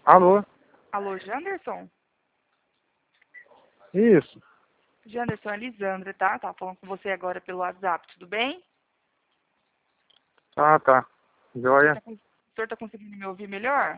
Alô? Alô, Janderson? Isso. Janderson, é Lisandra, tá? Tava falando com você agora pelo WhatsApp, tudo bem? Ah, tá. Joia. O senhor tá conseguindo me ouvir melhor?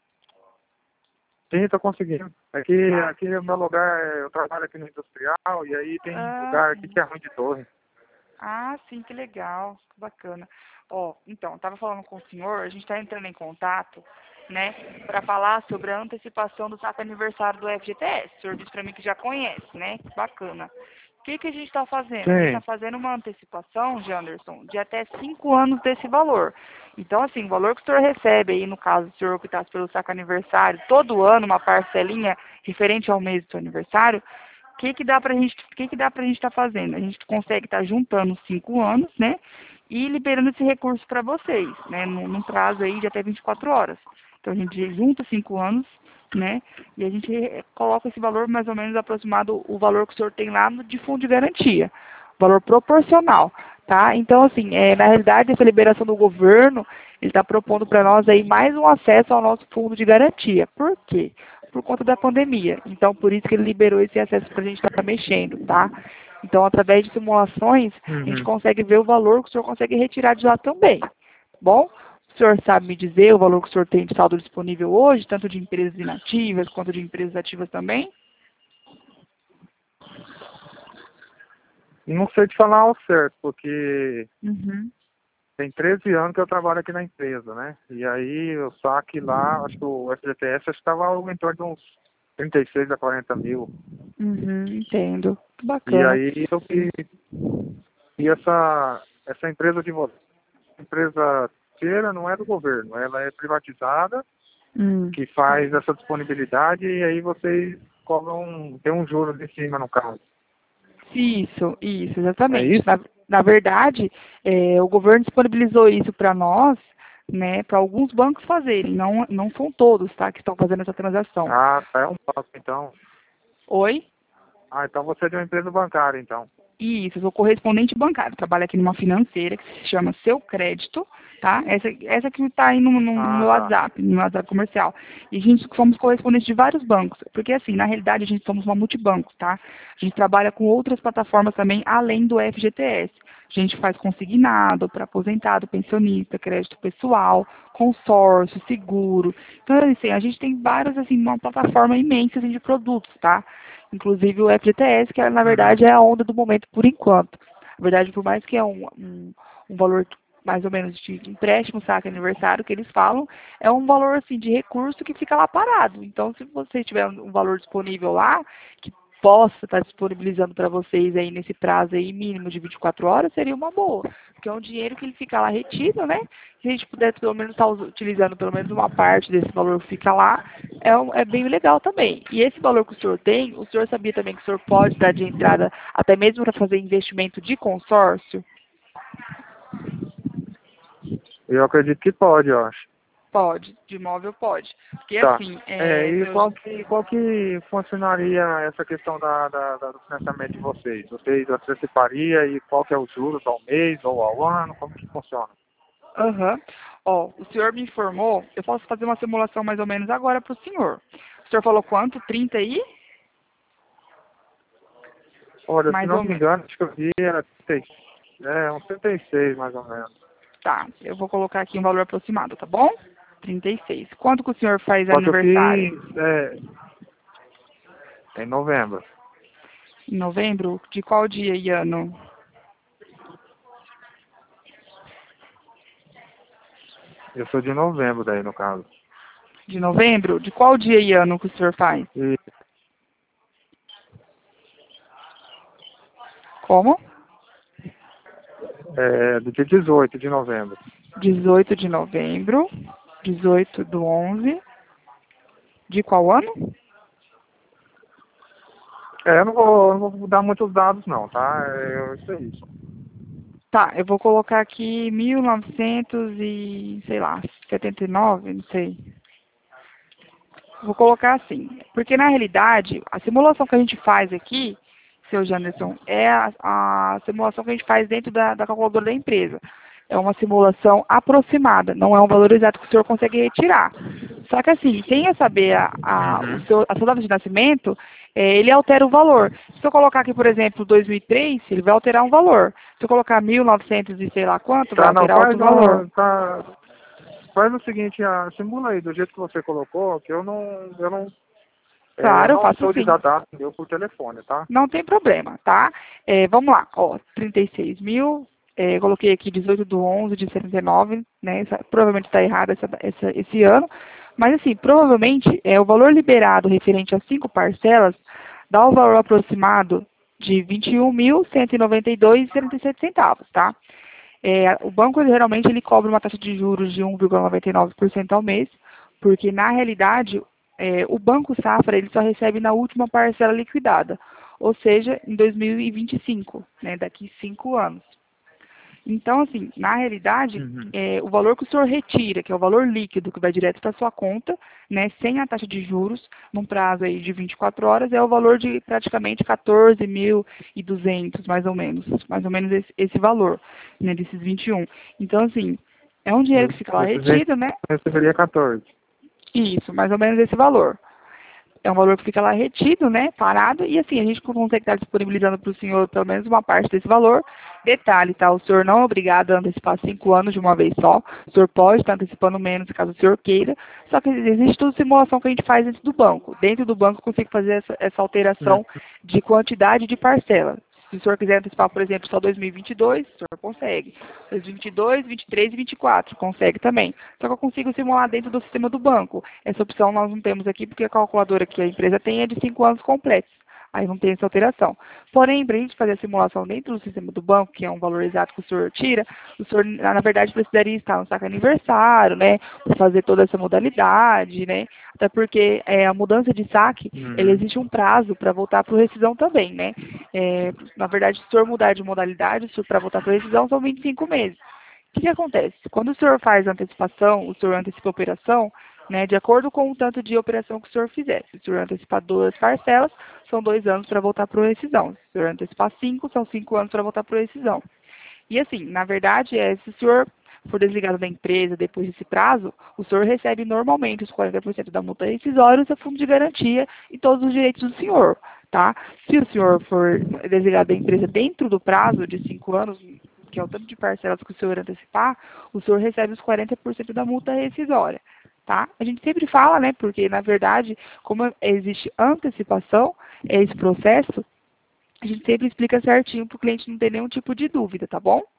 Sim, tô conseguindo. Aqui é o meu lugar, eu trabalho aqui no industrial e aí tem Ah, lugar aqui sim. que é ruim de torre. Ah, sim, que legal, que bacana. Ó, então, eu tava falando com o senhor, a gente tá entrando em contato, né, para falar sobre a antecipação do saque aniversário do FGTS. O senhor disse para mim que já conhece, né? Que bacana. O que que a gente está fazendo? A gente está Sim. fazendo uma antecipação, Janderson, de até 5 anos desse valor. Então, assim, o valor que o senhor recebe aí, no caso, o senhor optasse pelo saque aniversário, todo ano, uma parcelinha referente ao mês do seu aniversário, o que que dá pra gente estar fazendo? A gente consegue estar juntando 5 anos, né? E liberando esse recurso para vocês, né? Num prazo aí de até 24 horas. Então a gente junta 5 anos, né? E a gente coloca esse valor mais ou menos aproximado o valor que o senhor tem lá de fundo de garantia. Valor proporcional, tá? Então, assim, na realidade, essa liberação do governo, ele está propondo para nós aí mais um acesso ao nosso fundo de garantia. Por quê? Por conta da pandemia. Então, por isso que ele liberou esse acesso para a gente estar mexendo, tá? Então, através de simulações, a gente Uhum. consegue ver o valor que o senhor consegue retirar de lá também. Tá bom? O senhor sabe me dizer o valor que o senhor tem de saldo disponível hoje, tanto de empresas inativas quanto de empresas ativas também? Não sei te falar ao certo, porque Uhum. tem 13 anos que eu trabalho aqui na empresa, né? E aí o saque lá, acho que o FGTS estava em torno de uns 36 a 40 mil. Uhum, entendo. Que E bacana. aí e essa empresa de vocês, empresa inteira não é do governo, ela é privatizada, Hum. que faz essa disponibilidade e aí vocês cobram, tem um juros em cima no caso. Isso, É exatamente. isso? Na verdade, o governo disponibilizou isso para nós, né, para alguns bancos fazerem. Não são todos, tá, que estão fazendo essa transação. Ah, tá, é um banco então. Oi? Ah, então você é de uma empresa bancária então. Isso, eu sou correspondente bancário. Trabalho aqui numa financeira que se chama Seu Crédito, tá? Essa que está aí no Ah, meu tá. WhatsApp, no meu WhatsApp comercial. E a gente somos correspondentes de vários bancos. Porque, assim, na realidade, a gente somos uma multibanco, tá? A gente trabalha com outras plataformas também, além do FGTS. A gente faz consignado para aposentado, pensionista, crédito pessoal, consórcio, seguro. Então, assim, a gente tem várias, assim, uma plataforma imensa assim, de produtos, tá? Inclusive o FGTS, que na Uhum. verdade é a onda do momento por enquanto. Na verdade, por mais que é um valor mais ou menos de empréstimo, saque aniversário, que eles falam, é um valor assim de recurso que fica lá parado. Então, se você tiver um valor disponível lá, que possa estar disponibilizando para vocês aí nesse prazo aí mínimo de 24 horas, seria uma boa. Porque é um dinheiro que ele fica lá retido, né? Se a gente pudesse pelo menos estar utilizando pelo menos uma parte desse valor que fica lá, é bem legal também. E esse valor que o senhor tem, o senhor sabia também que o senhor pode dar de entrada até mesmo para fazer investimento de consórcio? Eu acredito que pode, eu acho. Pode, de imóvel pode. Porque Tá. assim, E qual que funcionaria essa questão do financiamento de vocês? Vocês anteciparia e qual que é os juros ao mês ou ao ano? Como que funciona? aham. Ó, o senhor me informou, eu posso fazer uma simulação mais ou menos agora para o senhor. O senhor falou quanto? 30 aí? Olha, se Mais não ou me menos. engano, acho que eu vi era uns 36 mais ou menos. Tá, eu vou colocar aqui um valor aproximado, tá bom? 36. Quando que o senhor faz Só que eu aniversário? fiz em novembro. Em novembro? De qual dia e ano? Eu sou de novembro daí, no caso. De novembro? De qual dia e ano que o senhor faz? E Como? do dia 18 de novembro. 18 de novembro, 18 do 11. De qual ano? Eu não vou dar muitos dados não, tá? Isso é isso. Tá, eu vou colocar aqui sei lá, 79, não sei. Vou colocar assim, porque na realidade, a simulação que a gente faz aqui, seu Janderson, é a simulação que a gente faz dentro da calculadora da empresa. É uma simulação aproximada, não é um valor exato que o senhor consegue retirar. Só que assim, sem eu saber Uhum. a sua data de nascimento, ele altera o valor. Se eu colocar aqui, por exemplo, 2003, ele vai alterar um valor. Se eu colocar 1900 e sei lá quanto, vai Tá, não, alterar outro valor. faz o seguinte, simula aí, do jeito que você colocou, que eu Claro, eu não faço sou de sim. dar data meu por telefone, tá? Não tem problema, tá? Vamos lá, ó, 36 mil, coloquei aqui 18 do 11 de 79, né? Provavelmente está errado esse ano, mas assim, provavelmente o valor liberado referente a 5 parcelas dá o valor aproximado de 21.192,77 centavos, tá? O banco geralmente ele cobra uma taxa de juros de 1,99% ao mês, porque na realidade o Banco Safra ele só recebe na última parcela liquidada, ou seja, em 2025, né, daqui 5 anos. Então, assim, na realidade, Uhum. o valor que o senhor retira, que é o valor líquido que vai direto para sua conta, né, sem a taxa de juros, num prazo aí de 24 horas, é o valor de praticamente 14.200, mais ou menos esse valor, né, desses 21. Então, assim, é um dinheiro que fica lá Desses 20 retido, né? eu receberia 14. Isso, mais ou menos esse valor. É um valor que fica lá retido, né, parado, e assim, a gente consegue estar disponibilizando para o senhor pelo menos uma parte desse valor. Detalhe, tá, o senhor não é obrigado a antecipar 5 anos de uma vez só, o senhor pode estar antecipando menos, caso o senhor queira, só que existe toda simulação que a gente faz dentro do banco. Dentro do banco, eu consigo fazer essa Uhum. alteração de quantidade de parcela. Se o senhor quiser antecipar, por exemplo, só 2022, o senhor consegue. 2022, 23 e 24, consegue também. Só que eu consigo simular dentro do sistema do banco. Essa opção nós não temos aqui, porque a calculadora que a empresa tem é de 5 anos completos. Aí não tem essa alteração. Porém, para a gente fazer a simulação dentro do sistema do banco, que é um valor exato que o senhor tira, o senhor, na verdade, precisaria estar no saque aniversário, né? Para fazer toda essa modalidade, né? Até porque a mudança de saque, ele Uhum. existe um prazo para voltar para o rescisão também, né? Na verdade, se o senhor mudar de modalidade, para voltar para a rescisão, são 25 meses. O que acontece? Quando o senhor faz a antecipação, o senhor antecipa a operação, né, de acordo com o tanto de operação que o senhor fizer. Se o senhor antecipar 2 parcelas, são 2 anos para voltar para a rescisão. Se o senhor antecipar 5, são 5 anos para voltar para a rescisão. E assim, na verdade, se o senhor for desligado da empresa depois desse prazo, o senhor recebe normalmente os 40% da multa rescisória, o seu fundo de garantia e todos os direitos do senhor, tá? Se o senhor for desligado da empresa dentro do prazo de 5 anos, que é o tanto de parcelas que o senhor antecipar, o senhor recebe os 40% da multa rescisória, tá? A gente sempre fala, né, porque na verdade, como existe antecipação, esse processo, a gente sempre explica certinho para o cliente não ter nenhum tipo de dúvida, tá bom?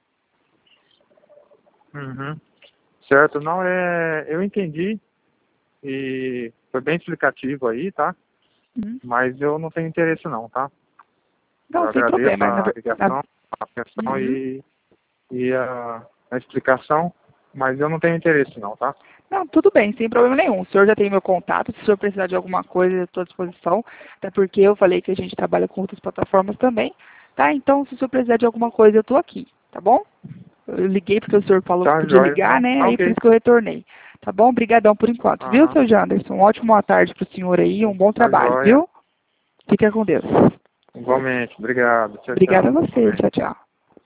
Uhum. Certo, não eu entendi e foi bem explicativo aí, tá? Uhum. Mas eu não tenho interesse não, tá? Eu Não, sem agradeço problema. a ligação, a atenção Uhum. e a explicação, mas eu não tenho interesse não, tá? Não, tudo bem, sem problema nenhum. O senhor já tem meu contato, se o senhor precisar de alguma coisa, eu estou à disposição, até porque eu falei que a gente trabalha com outras plataformas também, tá? Então, se o senhor precisar de alguma coisa, eu estou aqui, tá bom? Eu liguei porque o senhor falou que Tá, podia joia. ligar, Não, né? tá Aí por ok. isso que eu retornei. Tá bom? Obrigadão por enquanto, viu, Aham, seu Janderson? Uma ótima boa tarde para o senhor aí, um bom tá trabalho, joia. viu? Fica com Deus. Igualmente, obrigado. Tchau, Obrigada a tchau. você. Igualmente. Tchau, tchau.